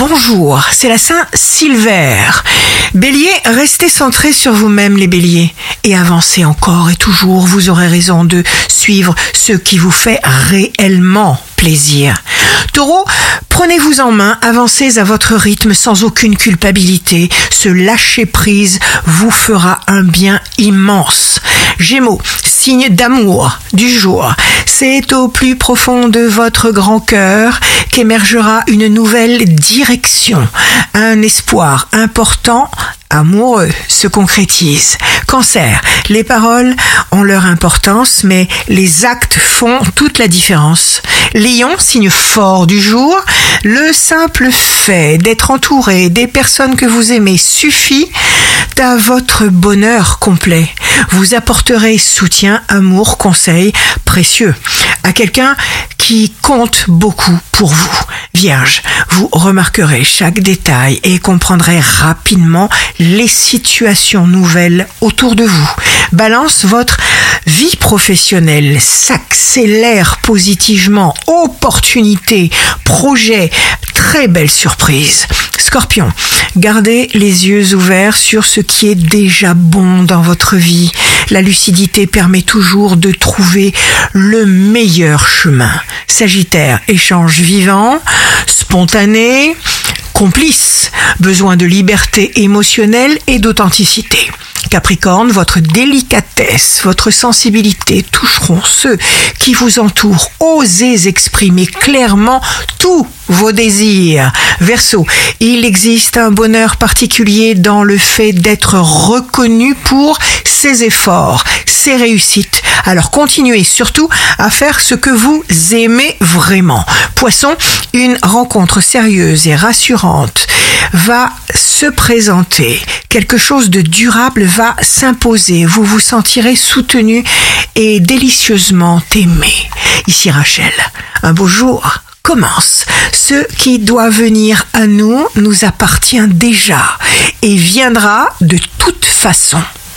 bonjour, c'est la Saint-Sylver. Bélier, restez centrés sur vous-même les béliers et avancez encore et toujours, vous aurez raison de suivre ce qui vous fait réellement plaisir. Taureau, prenez-vous en main, avancez à votre rythme sans aucune culpabilité. Ce lâcher-prise vous fera un bien immense. Gémeaux, signe d'amour du jour. C'est au plus profond de votre grand cœur qu'émergera une nouvelle direction. Un espoir important amoureux se concrétise. Cancer, les paroles ont leur importance, mais les actes font toute la différence. Lion, signe fort du jour, le simple fait d'être entouré des personnes que vous aimez suffit à votre bonheur complet. Vous apporterez soutien, amour, conseils précieux à quelqu'un qui compte beaucoup pour vous. Vierge, vous remarquerez chaque détail et comprendrez rapidement les situations nouvelles autour de vous. Balance, votre vie professionnelle s'accélère positivement. Opportunités, projets, très belle surprise. Scorpion, gardez les yeux ouverts sur ce qui est déjà bon dans votre vie. La lucidité permet toujours de trouver le meilleur chemin. Sagittaire, échange vivant, spontané, complice, besoin de liberté émotionnelle et d'authenticité. Capricorne, votre délicatesse, votre sensibilité toucheront ceux qui vous entourent. Osez exprimer clairement tous vos désirs. Verseau, il existe un bonheur particulier dans le fait d'être reconnu pour ses efforts, ses réussites. Alors continuez surtout à faire ce que vous aimez vraiment. Poisson, une rencontre sérieuse et rassurante va se présenter. Quelque chose de durable va s'imposer. Vous vous sentirez soutenu et délicieusement aimé. Ici Rachel, un beau jour commence. Ce qui doit venir à nous appartient déjà et viendra de toute façon.